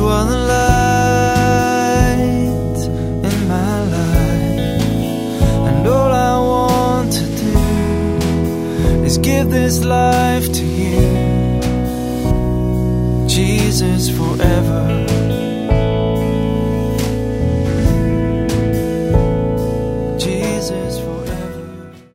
You are the light in my life, and all I want to do is give this life to you, Jesus, forever.